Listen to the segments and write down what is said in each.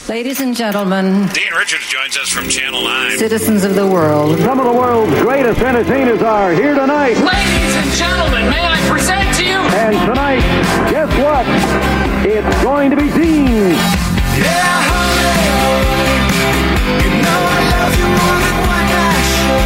Ladies and gentlemen, Dean Richards joins us from Channel 9. Citizens of the world. Some of the world's greatest entertainers are here tonight. Ladies and gentlemen, may I present to you? And tonight, guess what? It's going to be Dean. Yeah, honey, you know I love you more than what I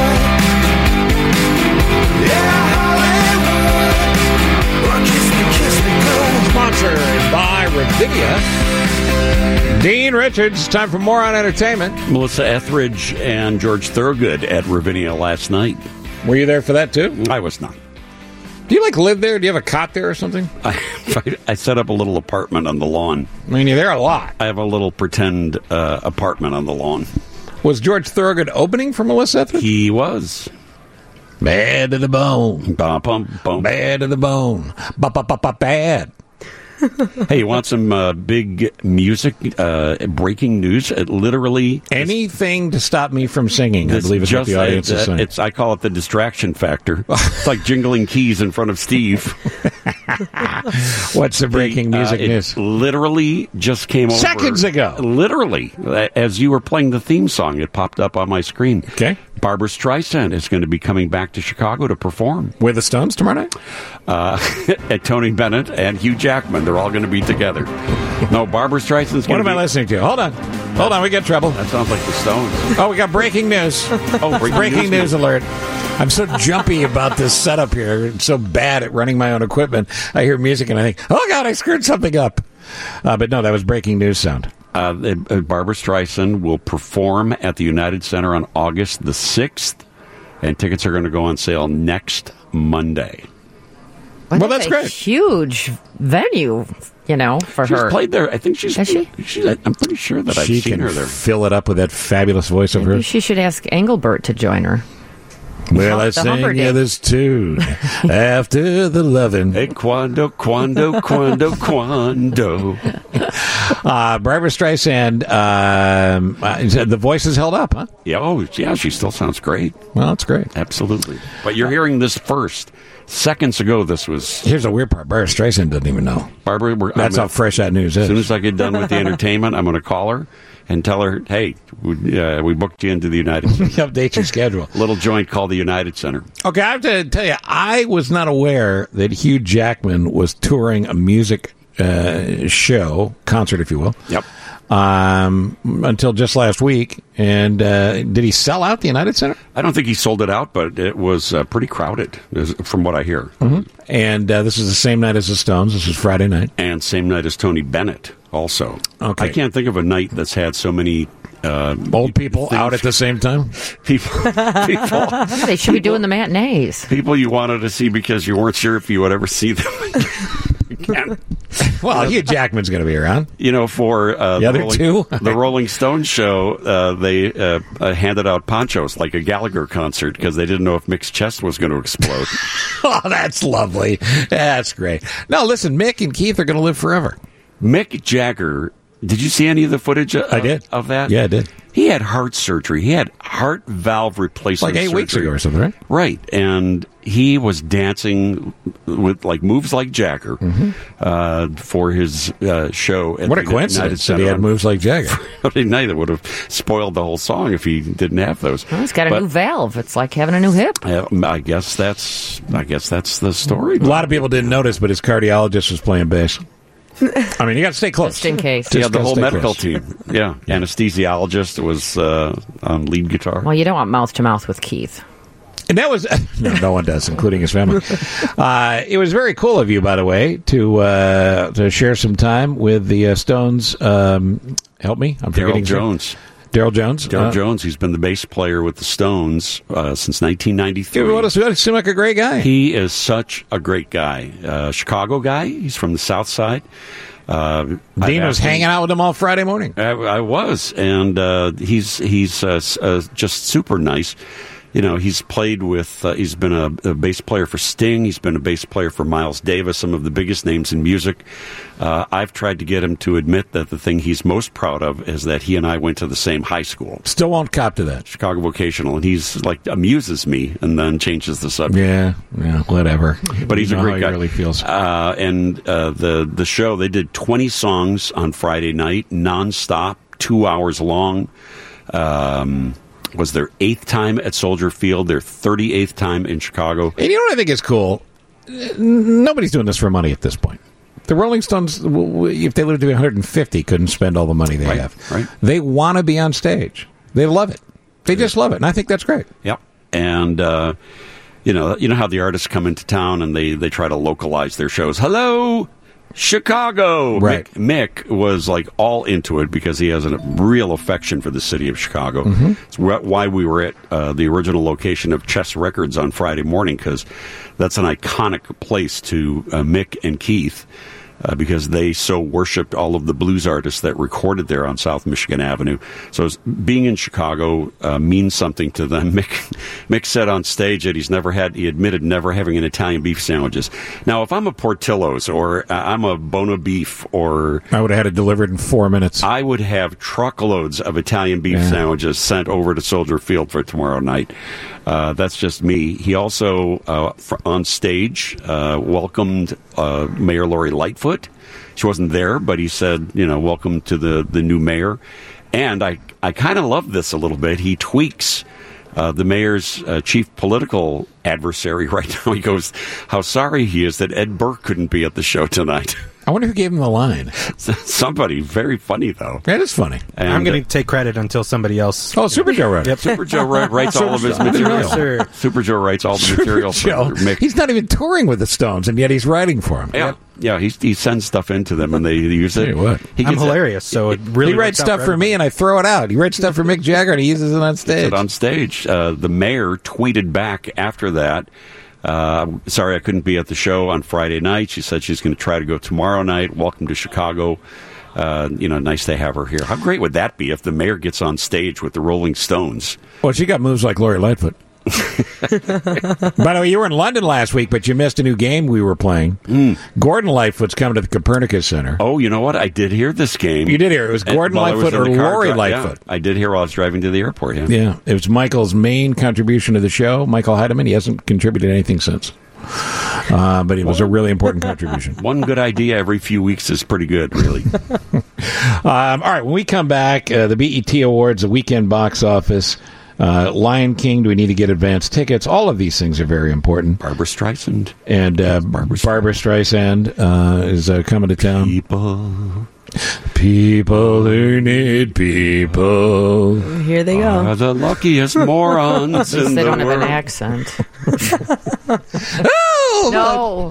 should. Yeah, Hollywood, well, kiss me, girl. Sponsored by Ravinia. Dean Richards, time for more on entertainment. Melissa Etheridge and George Thorogood at Ravinia last night. Were you there for that too? I was not. Do you live there? Do you have a cot there or something? I set up a little apartment on the lawn. I mean, you're there a lot. I have a little pretend apartment on the lawn. Was George Thorogood opening for Melissa Etheridge? He was. Bad to the bone. Bum. Bad to the bone. Bad. Hey, you want some big music, breaking news? Literally... Anything to stop me from singing, I believe is what the audience is saying. I call it the distraction factor. It's like jingling keys in front of Steve. What's the breaking music news? It literally just came over. Seconds ago. Literally. As you were playing the theme song, it popped up on my screen. Okay. Barbra Streisand is going to be coming back to Chicago to perform. With the Stones tomorrow night? And Tony Bennett and Hugh Jackman. They're all going to be together. No, Barbra Streisand's going to be... What am I listening to? Hold on, we got trouble. That sounds like the Stones. Oh, we got breaking news. Oh, breaking news alert. I'm so jumpy about this setup here. I'm so bad at running my own equipment. I hear music and I think, oh, God, I screwed something up. But no, that was breaking news sound. Barbra Streisand will perform at the United Center on August the 6th, and tickets are going to go on sale next Monday. Well, that's great. Huge venue, for her. She's played there. I think she's... Has she? I'm pretty sure that I've seen her there. Fill it up with that fabulous voice of hers. She should ask Engelbert to join her. Well, I sang this tune after the lovin'. Hey, quando. Barbra Streisand, the voice is held up, huh? Yeah, she still sounds great. Well, that's great. Absolutely. But you're hearing this first. Seconds ago, this was... Here's the weird part. Barbra Streisand doesn't even know. Barbara, that's how fresh that news is. As soon as I get done with the entertainment, I'm going to call her and tell her, hey, we booked you into the United Center. Update your schedule. Little joint called the United Center. Okay, I have to tell you, I was not aware that Hugh Jackman was touring a music show, concert, if you will. Yep. Until just last week. And did he sell out the United Center? I don't think he sold it out, but it was pretty crowded, from what I hear. Mm-hmm. And this is the same night as the Stones. This is Friday night. And same night as Tony Bennett, also. Okay. I can't think of a night that's had so many... old people out at the same time? People. They should be doing the matinees. People you wanted to see because you weren't sure if you would ever see them again. Well, Hugh Jackman's going to be around. For the other two? The Rolling Stones show, they handed out ponchos like a Gallagher concert because they didn't know if Mick's chest was going to explode. Oh, that's lovely. That's great. No, listen, Mick and Keith are going to live forever. Mick Jagger... Did you see any of the footage I did. Of that? Yeah, I did. He had heart surgery. He had heart valve replacement like 8 weeks ago or something, right? Right. And he was dancing with moves like Jagger for his show at what a the coincidence United that Center he had moves like Jagger. Friday night. It would have spoiled the whole song if he didn't have those. Well, he's got a new valve. It's like having a new hip. I guess that's the story. A lot of people didn't notice, but his cardiologist was playing bass. I mean, you got to stay close. Just in case. Yeah, the whole medical team. Yeah, anesthesiologist was on lead guitar. Well, you don't want mouth-to-mouth with Keith. And that was... No one does, including his family. It was very cool of you, by the way, to share some time with the Stones. Help me? I'm forgetting. Daryl Jones. Daryl Jones? Daryl Jones. He's been the bass player with the Stones since 1993. What seemed like a great guy. He is such a great guy. Chicago guy. He's from the South Side. Dean was hanging out with him all Friday morning. I was, and he's just super nice. He's played with, he's been a bass player for Sting. He's been a bass player for Miles Davis, some of the biggest names in music. I've tried to get him to admit that the thing he's most proud of is that he and I went to the same high school. Still won't cop to that. Chicago Vocational. And he's amuses me and then changes the subject. Yeah, whatever. But he's a great guy. He really feels. And the show, they did 20 songs on Friday night, nonstop. 2 hours long. Was their 8th time at Soldier Field, their 38th time in Chicago. And you know what I think is cool? Nobody's doing this for money at this point. The Rolling Stones, if they lived to be 150, couldn't spend all the money they have. Right. They want to be on stage. They love it. They just love it, and I think that's great. Yep. And you know how the artists come into town and they try to localize their shows. Hello, Chicago. Right. Mick was like all into it because he has a real affection for the city of Chicago. It's why we were at the original location of Chess Records on Friday morning, because that's an iconic place to Mick and Keith. Because they so worshipped all of the blues artists that recorded there on South Michigan Avenue. So being in Chicago means something to them. Mick said on stage that he admitted never having an Italian beef sandwiches. Now, if I'm a Portillo's or I'm a Bona Beef or... I would have had it delivered in 4 minutes. I would have truckloads of Italian beef sandwiches sent over to Soldier Field for tomorrow night. That's just me. He also, on stage, welcomed Mayor Lori Lightfoot. She wasn't there, but he said, welcome to the new mayor. And I kind of love this a little bit. He tweaks the mayor's chief political adversary right now. He goes, how sorry he is that Ed Burke couldn't be at the show tonight. I wonder who gave him the line. Somebody. Very funny, though. That is funny. And I'm going to take credit until somebody else. Oh, Super Joe wrote it. Yep. Super Joe writes all of his material. Sir. Super Joe writes all the material for Mick. He's not even touring with the Stones, and yet he's writing for them. Yeah, yeah. He sends stuff into them, and they use it. Tell you what. I'm hilarious, so it really he writes stuff for me, and I throw it out. He writes stuff for Mick Jagger, and he uses it on stage. On stage, the mayor tweeted back after that. Sorry I couldn't be at the show on Friday night. She said she's going to try to go tomorrow night. Welcome to Chicago. Nice to have her here. How great would that be if the mayor gets on stage with the Rolling Stones? Well, she got moves like Lori Lightfoot. By the way, you were in London last week, but you missed a new game we were playing. Gordon Lightfoot's coming to the Copernicus Center. Oh, you know what? I did hear this game. You did hear it. It was Gordon Lightfoot or Lori Lightfoot. Yeah, I did hear while I was driving to the airport. Yeah, it was Michael's main contribution to the show. Michael Heidemann. He hasn't contributed anything since. But it was a really important contribution. One good idea every few weeks is pretty good, really. All right, when we come back, the BET Awards, the weekend box office, Lion King, do we need to get advance tickets? All of these things are very important. Barbra Streisand. And Barbra Streisand is coming to town. People who need people. Here they go. Are the luckiest morons in They the don't have world. an accent. Oh, No.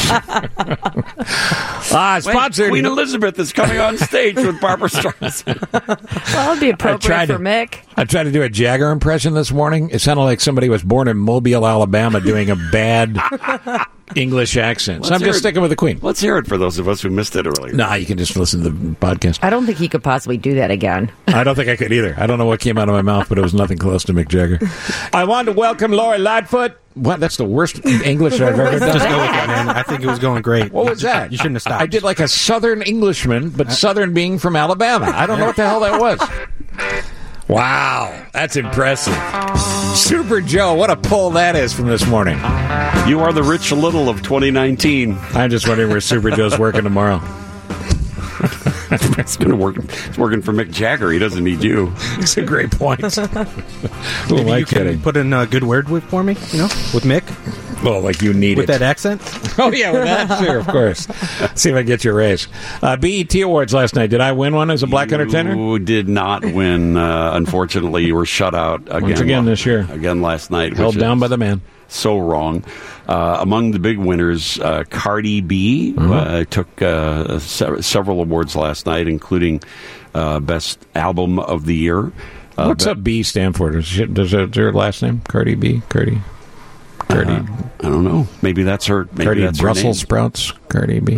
sponsored. Queen Elizabeth is coming on stage with Barbra Streisand. Well, it'd be appropriate for Mick. I tried to do a Jagger impression this morning. It sounded like somebody was born in Mobile, Alabama, doing a bad English accent. So I'm just sticking with the Queen. Let's hear it for those of us who missed it earlier. Nah, you can just listen to the podcast. I don't think he could possibly do that again. I don't think I could either. I don't know what came out of my mouth, but it was nothing close to Mick Jagger. I wanted to welcome Lori Lightfoot. What? That's the worst English I've ever done. Just go with that, man. I think it was going great. What was that? You shouldn't have stopped. I did like a Southern Englishman, but Southern being from Alabama. I don't know what the hell that was. Wow, that's impressive. Super Joe, what a pull that is from this morning. You are the Rich Little of 2019. I'm just wondering where Super Joe's working tomorrow. It's going to work. It's working for Mick Jagger. He doesn't need you. It's a great point. Who am Maybe I you kidding? can put in a good word with for me, with Mick, Oh, like you need with it. that accent. Oh, yeah, with that? Sure, of course. See if I can get you a raise. BET Awards last night. Did I win one as a black entertainer? You did not win. Unfortunately, you were shut out again. Once again this year. Again last night. Held which down is by the man. So wrong. Among the big winners, Cardi B took several awards last night, including Best Album of the Year. What's up B stand for? Does her last name? Cardi B? Cardi? I don't know. Maybe that's her. Maybe Cardi that's Brussels her name. sprouts? Cardi B.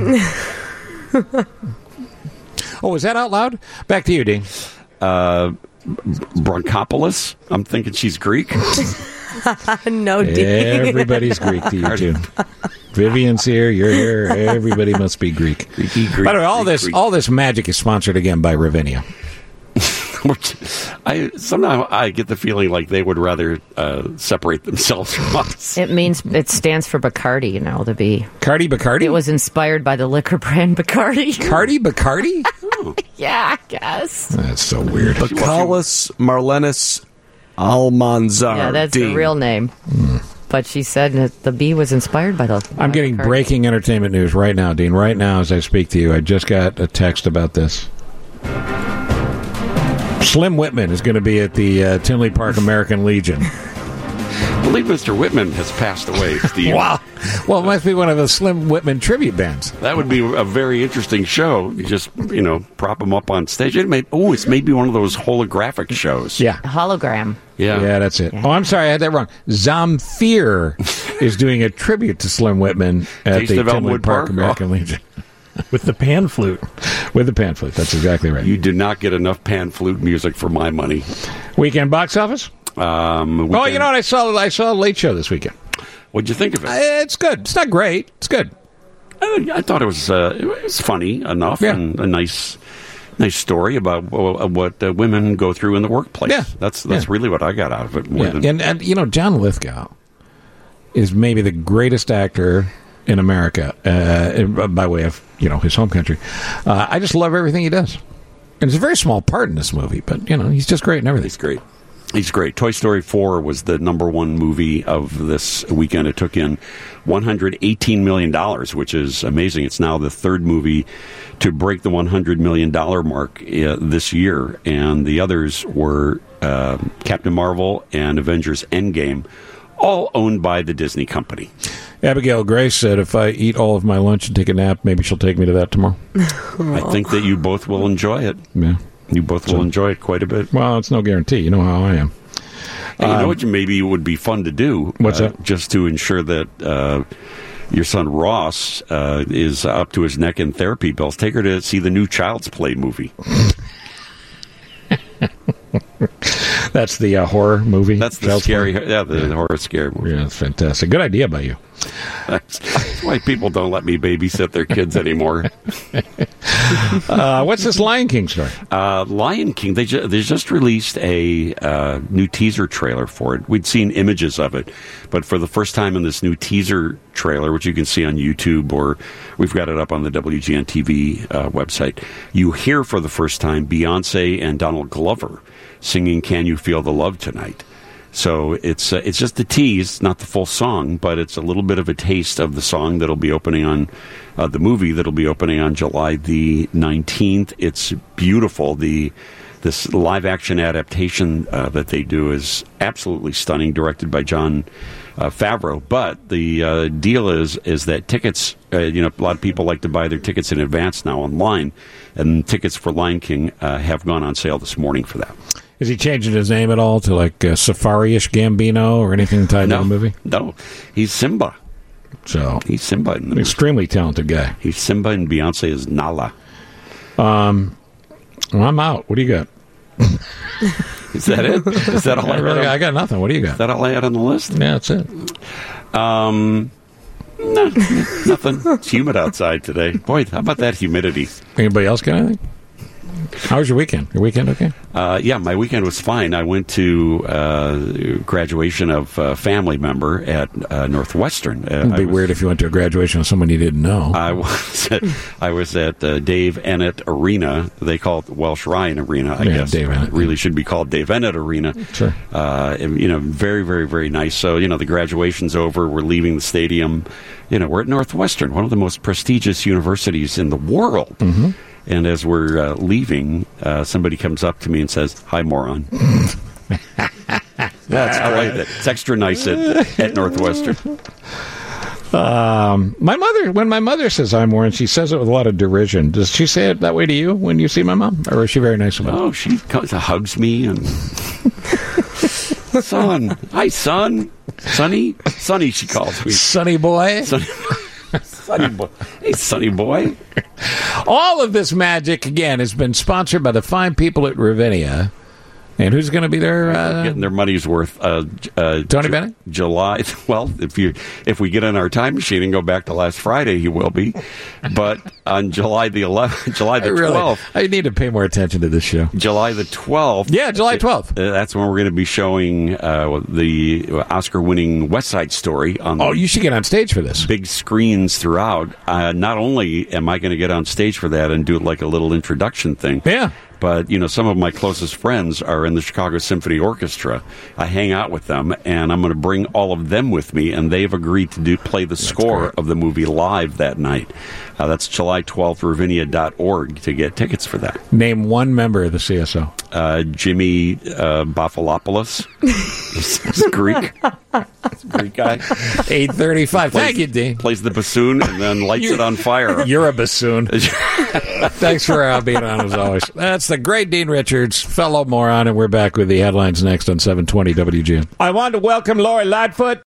Oh, was that out loud? Back to you, Dean. Broncopolis. I'm thinking she's Greek. No, Dean. Everybody's Greek to you, too. Vivian's here. You're here. Everybody must be Greek. Greek. By the way, all Greek. this magic is sponsored again by Ravinia. Somehow I get the feeling like they would rather separate themselves from us. It stands for Bacardi, to be. Cardi Bacardi? It was inspired by the liquor brand Bacardi. Cardi Bacardi? Yeah, I guess. That's so weird. Bacallus Marlenus Almanzar. Yeah, that's the real name. But she said that the bee was inspired by the... I'm getting breaking entertainment news right now, Dean. Right now, as I speak to you, I just got a text about this. Slim Whitman is going to be at the Tinley Park American Legion. I believe Mr. Whitman has passed away, Steve. Wow. Well, it must be one of the Slim Whitman tribute bands. That would be a very interesting show. You just, prop him up on stage. It's maybe one of those holographic shows. Yeah. Hologram. Yeah, that's it. Oh, I'm sorry, I had that wrong. Zamfir is doing a tribute to Slim Whitman at Taste the of Tinley Elmwood Park Park? American Legion. With the pan flute. With the pan flute, that's exactly right. You do not get enough pan flute music for my money. Weekend box office? You know what? I saw a Late Show this weekend. What'd you think of it? It's good. It's not great. It's good. I thought it was funny enough and a nice story about what women go through in the workplace. Yeah. That's really what I got out of it. And John Lithgow is maybe the greatest actor in America, by way of his home country. I just love everything he does, and it's a very small part in this movie, but he's just great in everything. He's great. Toy Story 4 was the number one movie of this weekend. It took in $118 million, which is amazing. It's now the third movie to break the $100 million mark this year, and the others were Captain Marvel and Avengers Endgame, all owned by the Disney company. Abigail Grace said, if I eat all of my lunch and take a nap, maybe she'll take me to that tomorrow. I think that you both will enjoy it. Yeah. You both will enjoy it quite a bit. Well, it's no guarantee. You know how I am. Hey, you know what maybe would be fun to do? What's that? Just to ensure that your son Ross is up to his neck in therapy bills. Take her to see the new Child's Play movie. That's the horror movie? That's the scary, the horror scary movie. Yeah, that's fantastic. Good idea by you. That's why people don't let me babysit their kids anymore. What's this Lion King story? Lion King, they just released a new teaser trailer for it. We'd seen images of it, but for the first time in this new teaser trailer, which you can see on YouTube, or we've got it up on the WGN TV website, you hear for the first time Beyonce and Donald Glover singing "Can You Feel the Love Tonight." So it's just a tease, not the full song, but it's a little bit of a taste of the song that'll be opening on the movie that'll be opening on July the 19th. It's beautiful. This live action adaptation that they do is absolutely stunning, directed by Jon Favreau. But the deal is that tickets, a lot of people like to buy their tickets in advance now online, and tickets for Lion King have gone on sale this morning for that. Is he changing his name at all to like Safari-ish Gambino or anything tied to the movie? No, he's Simba. So he's Simba. An extremely talented guy. He's Simba, and Beyonce is Nala. Well, I'm out. What do you got? Is that it? Is that all I got? I got nothing. What do you got? Is that all I had on the list? Yeah, that's it. No, nothing. It's humid outside today. Boy, how about that humidity? Anybody else got anything? How was your weekend? Your weekend okay? Yeah, my weekend was fine. I went to graduation of a family member at Northwestern. It'd be weird if you went to a graduation of someone you didn't know. I was at Dave Ennett Arena. They call it Welsh Ryan Arena, I guess. Dave Ennett. It really should be called Dave Ennett Arena. Sure. Very, very, very nice. So, the graduation's over. We're leaving the stadium. We're at Northwestern, one of the most prestigious universities in the world. Mm-hmm. And as we're leaving, somebody comes up to me and says, "Hi, moron." That's great. It's extra nice at Northwestern. When my mother says "hi, moron," she says it with a lot of derision. Does she say it that way to you when you see my mom, or is she very nice about it? Oh, she comes, hugs me and son, hi, son, Sonny, she calls me, Sonny boy. Sonny boy. Hey, Sonny boy. All of this magic, again, has been sponsored by the fine people at Ravinia, And who's going to be there? Getting their money's worth. Tony Bennett? July. Well, if we get in our time machine and go back to last Friday, he will be. But on July the 11th, July the 12th. I need to pay more attention to this show. July the 12th. Yeah, July 12th. That's when we're going to be showing the Oscar-winning West Side Story on. Oh, you should get on stage for this. Big screens throughout. Not only am I going to get on stage for that and do like a little introduction thing. Yeah. But, some of my closest friends are in the Chicago Symphony Orchestra. I hang out with them, and I'm going to bring all of them with me, and they've agreed to play the score of the movie live that night. That's July 12th, Ravinia.org to get tickets for that. Name one member of the CSO. Jimmy Bafalopoulos. He's Greek. He's a Greek guy. 8:35. Thank you, Dean. Plays the bassoon and then lights it on fire. You're a bassoon. Thanks for being on, as always. That's the great Dean Richards, fellow moron, and we're back with the headlines next on 720 WGN. I want to welcome Lori Lightfoot.